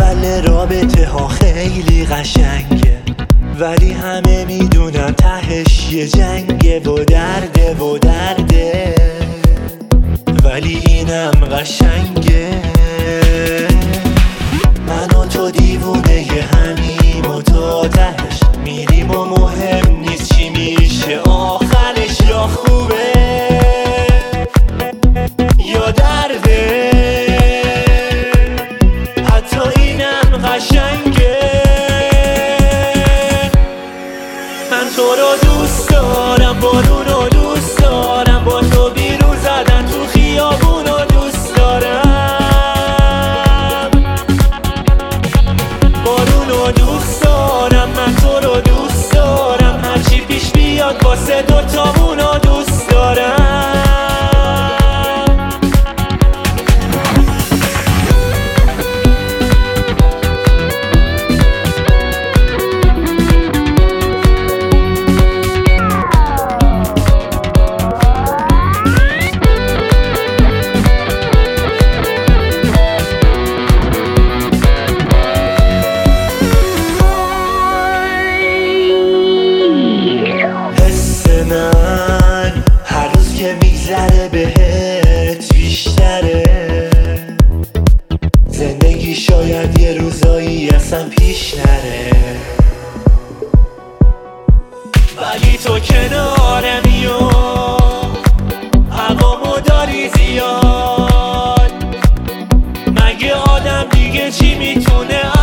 بله رابطه ها خیلی قشنگه، ولی همه میدونن تهش یه جنگه و درده، ولی اینم قشنگه. من و تو دیوونه همیم و تا تهش میریم و مهم نیست چی میشه آخرش، یا خوبه یا درده، حتی اینم قشنگه. من تو رو دوست دارم، بارون رو دوست دارم، با تو بیرون زدن تو خیابون رو دوست دارم، بارون رو دوست دارم، من تو رو دوست دارم، هرچی پیش بیاد واسه دوتامون رو دوست دارم. من هر روز که میگذره بهت بیشتره، زندگی شاید یه روزایی اصلا پیش نره، ولی تو کنارمی و هوامو داری زیاد، مگه آدم دیگه چی میتونه